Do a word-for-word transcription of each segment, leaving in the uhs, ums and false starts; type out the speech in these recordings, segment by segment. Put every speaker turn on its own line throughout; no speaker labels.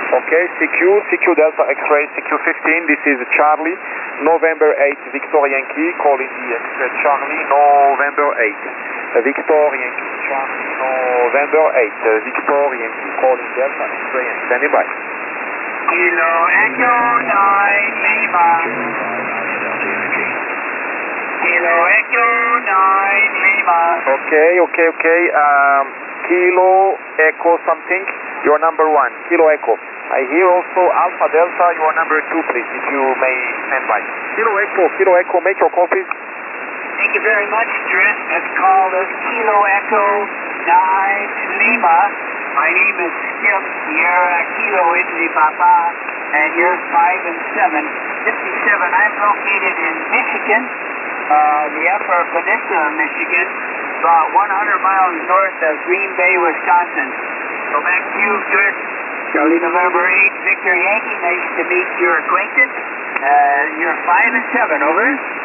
Okay, C Q, C Q Delta X-ray, C Q fifteen, this is Charlie, November eight, Victor Yankee, calling the X Charlie, November eight, Victor Yankee, Charlie, November eight, Victor Yankee, calling Delta X-ray and standing by.
Kilo Echo nine Lima. Kilo Echo nine Lima.
Okay, okay, okay, um, Kilo Echo something, you're number one, Kilo Echo. I hear also Alpha Delta, you are number two, please, if you may stand by. Kilo Echo, Kilo Echo, make your call, please.
Thank you very much, Drift. That's called us Kilo Echo nine Lima. My name is Skip. You're uh, Kilo Italy Papa, and you're five and seven. fifty-seven. I'm located in Michigan, uh, the Upper Peninsula of Michigan, about one hundred miles north of Green Bay, Wisconsin. So back to you, Drift. Charlie November eight, Victor Yankee. Nice to meet your acquaintance. Uh, you're five and seven. Over.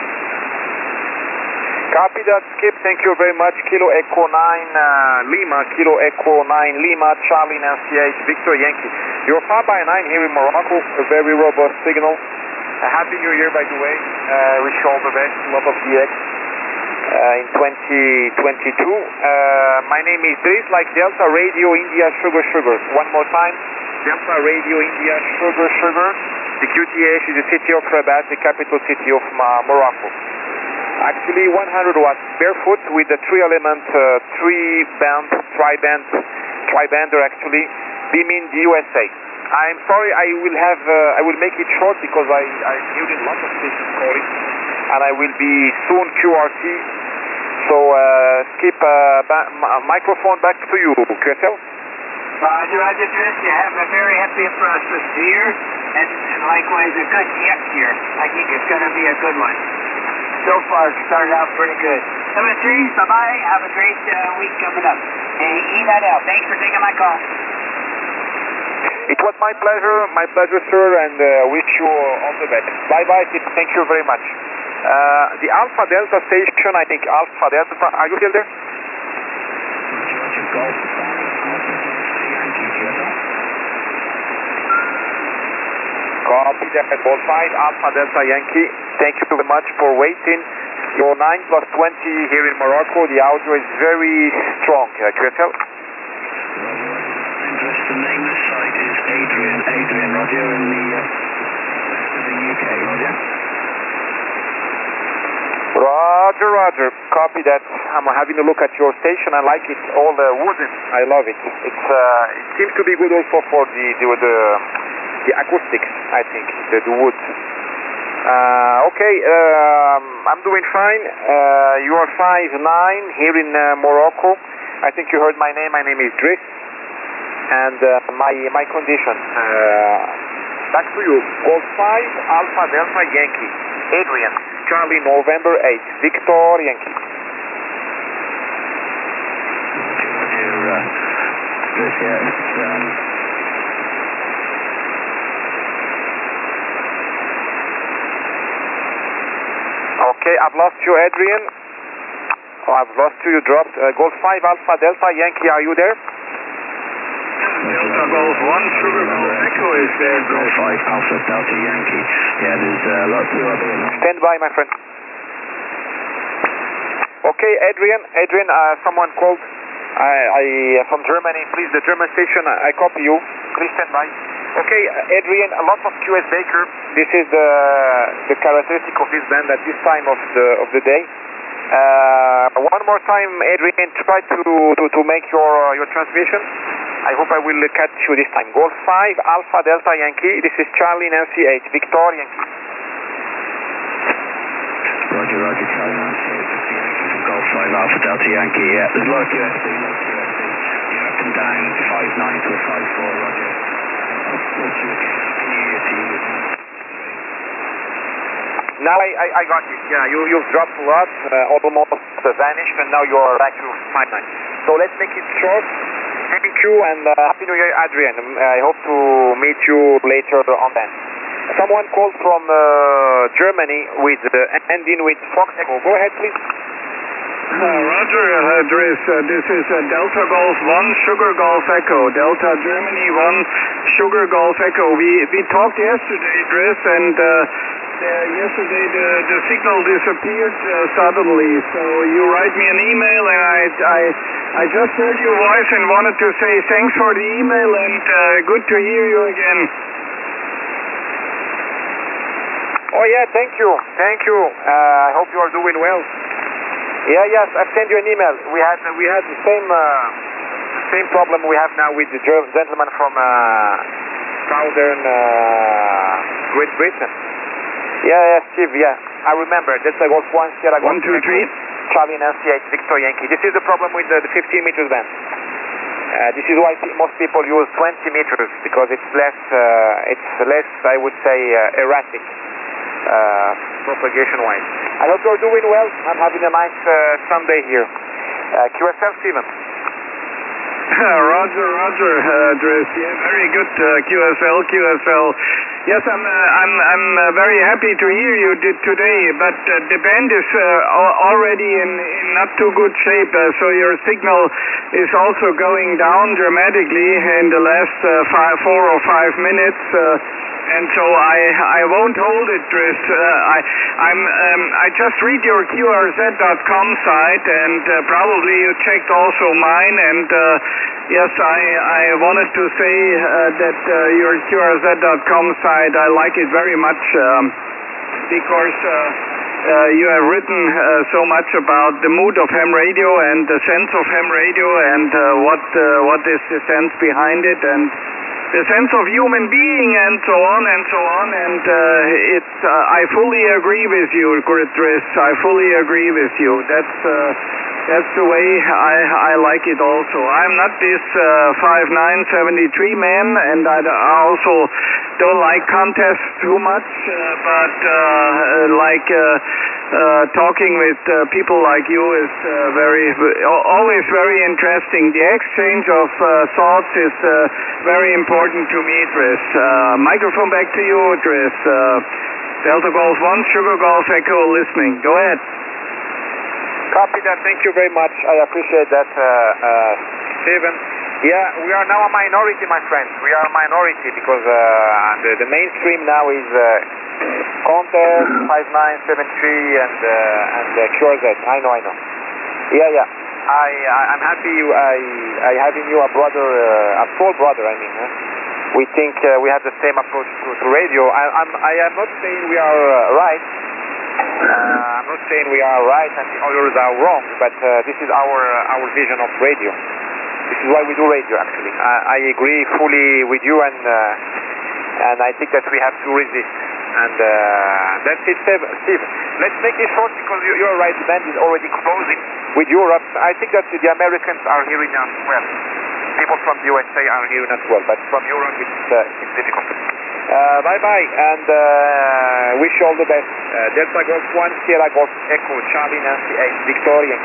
Copy that, Skip. Thank you very much. Kilo Echo nine uh, Lima, Kilo Echo nine Lima, Charlie Nancy eight, Victor Yankee. You're five by nine here in Morocco, a very robust signal. A happy New Year, by the way. Uh, wish you all the best. Lot of D X uh, in twenty twenty-two. Uh, my name is Driss, like Delta Radio India Sugar Sugar. One more time. Delta Radio India Sugar Sugar. The Q T H is the city of Rabat, the capital city of uh, Morocco. Actually one hundred watts barefoot with the three element uh, three band tri-band tri-bander actually beaming the U S A. I'm sorry, I will have uh, I will make it short because I I'm hearing lots of stations calling and I will be soon Q R T. So uh, Skip uh, ba microphone back to you, Q S L.
Roger, Roger, Driss. You have a very happy and prosperous year, and, and likewise a good next year. I think it's going to be a good one. So far, it started out pretty good. Number three, bye-bye. Have a great uh, week coming up. Hey, E nine L, thanks for taking my call.
It was my pleasure, my pleasure, sir, and uh, wish you all the best. Bye-bye, thank you very much. Uh, the Alpha Delta station, I think Alpha Delta, are you still there? Copy that, Golf five, Alpha Delta Yankee. Thank you very much for waiting. Your nine plus twenty here in Morocco. The audio is very strong. Uh, Q S L?
Roger, Roger. The name of the site is Adrian. Adrian, Roger, in the uh, west of the U K, Roger.
Roger, Roger. Copy that. I'm having a look at your station. I like it. All uh, wooden. I love it. It's uh, it seems to be good also for the the the, the acoustics. I think the, the wood. Uh, okay, um, I'm doing fine. Uh, you are five nine here in uh, Morocco. I think you heard my name. My name is Driss, and uh, my my condition. Uh, back to you. Golf five, Alpha Delta Yankee. Adrian, Charlie November eight, Victor Yankee.
Roger, uh, Driss, yeah, it's, um,
Okay, I've lost you, Adrian. Oh, I've lost you, you dropped. Uh, Golf five, Alpha Delta Yankee, are you there?
Delta Golf one, Sugar Golf Echo is there.
Golf five, Alpha Delta Yankee. Yeah, there's uh, lots of other...
Stand by, my friend. Okay, Adrian, Adrian, uh, someone called I, I, uh, from Germany. Please, the German station, I, I copy you. Please stand by. Okay, uh, Adrian, a lot of Q S Baker. This is the, the characteristic of this band at this time of the, of the day. Uh, one more time, Adrian, try to, to, to make your, uh, your transmission. I hope I will catch you this time. Golf five, Alpha Delta Yankee. This is Charlie Nancy eight, Victor Yankee.
Roger, Roger, Charlie Nancy eight, Victor Yankee from Golf five, Alpha Delta Yankee. Yeah, there's low Q S B, low Q S B. You're up and down, five nine to a five four, Roger. I'll talk to you again. Happy New Year to you.
Now I, I, I got it. Yeah, you, you've dropped a lot, uh, almost uh, vanished, and now you're back to five nine. So let's make it short. Thank you, and uh, Happy New Year, Adrian. I hope to meet you later on then. Someone called from uh, Germany with uh, ending with Fox Echo. Go ahead, please.
Uh, Roger, uh, Driss, uh, this is uh, Delta Golf one, Sugar Golf Echo, Delta Germany one, Sugar Golf Echo. We we talked yesterday, Driss, and uh, uh, yesterday the, the signal disappeared uh, suddenly, so you write me an email, and I, I, I just heard your voice and wanted to say thanks for the email, and uh, good to hear you again.
Oh yeah, thank you, thank you. Uh, I hope you are doing well. Yeah, yes, I've sent you an email. We had we had the same uh, same problem we have now with the gentleman from uh, southern uh, Great Britain. Yeah, yeah, Steve. Yeah, I remember. That's like Golf One, Sierra Golf.
One, two, three.
Charlie Nancy eight, Victor Yankee. This is the problem with the, the fifteen meters band. Uh, this is why most people use twenty meters because it's less uh, it's less, I would say, uh, erratic. Uh, propagation-wise. I hope you're doing well. I'm having a nice uh, Sunday here. Uh, Q S L, Steven.
Roger, Roger, uh, Driss. Yeah, very good. Uh, Q S L, Q S L. Yes, I'm. Uh, I'm. I'm uh, very happy to hear you did today. But uh, the band is uh, already in, in not too good shape. Uh, so your signal is also going down dramatically in the last uh, five, four or five minutes. Uh, And so I I won't hold it, Driss. Uh, I I'm um, I just read your Q R Z dot com site, and uh, probably you checked also mine. And uh, yes, I I wanted to say uh, that uh, your Q R Z dot com site, I like it very much um, because. Uh, Uh, you have written uh, so much about the mood of ham radio and the sense of ham radio and uh, what uh, what is the sense behind it and the sense of human being and so on and so on. And uh, it's uh, I fully agree with you, Driss. I fully agree with you. That's uh, that's the way I I like it also. I'm not this uh, five nine seventy-three man, and I, I also don't like contests too much, uh, but uh, like uh, uh, talking with uh, people like you is uh, very always very interesting. The exchange of uh, thoughts is uh, very important to me, Driss. Uh, microphone back to you, Driss. Uh, Delta Golf one, Sugar Golf Echo listening. Go ahead.
Copy that. Thank you very much. I appreciate that, uh, uh, Steven. Yeah, we are now a minority, my friends. We are a minority because uh, the, the mainstream now is uh, Contest, five nine seven three, and uh, and uh, Q R Z. I know, I know. Yeah, yeah. I, I I'm happy. You, I I having you a brother, uh, a full brother. I mean, huh? We think uh, we have the same approach to, to radio. I, I'm I am not saying we are uh, right. Uh, I'm not saying we are right and the others are wrong, but uh, this is our uh, our vision of radio. This is why we do radio, actually. I, I agree fully with you, and uh, and I think that we have to resist. And uh, that's it, Steve. Steve, let's make it short because you, you're right, the band is already closing with Europe. I think that the Americans are hearing us well. People from the U S A are hearing us well, but from Europe it's, uh, it's difficult. Uh, bye-bye, and uh, wish you all the best. Uh, Delta Golf one, Sierra Golf Echo, Charlie Nancy eight, Victoria.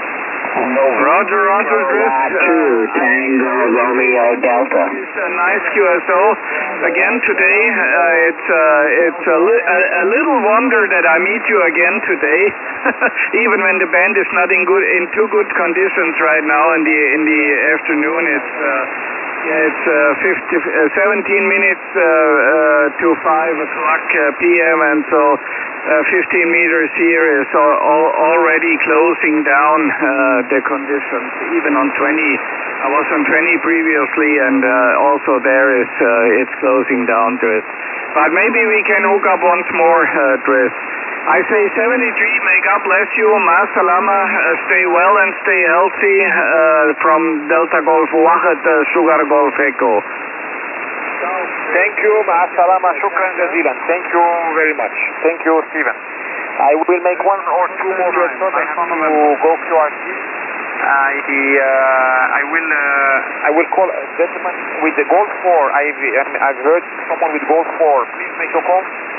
Roger, Roger, Driss.
two, Tango, Romeo, Delta.
It's a nice Q S O. Again today, uh, it's, uh, it's a, li a, a little wonder that I meet you again today, even when the band is not in good in too good conditions right now in the in the afternoon. It's uh, yeah, it's uh, fifty, uh, seventeen minutes uh, uh, to five o'clock uh, p m and so. Uh, fifteen meters here is al al already closing down uh, the conditions, even on twenty. I was on twenty previously, and uh, also there is uh, it's closing down, Driss. But maybe we can hook up once more, uh, Driss. I say seventy-three, may God bless you, Ma Salama, uh, stay well and stay healthy uh, from Delta Golf Wahid, uh, Sugar Golf Echo.
Thank you, Ma'asalama, shukran jazilan. Thank you very much. Thank you, Steven. I will make one or two more videos. I have to go Q R C. I, uh, I will uh, I will call a gentleman with the Golf four. I've, I've heard someone with Golf four. Please make your call.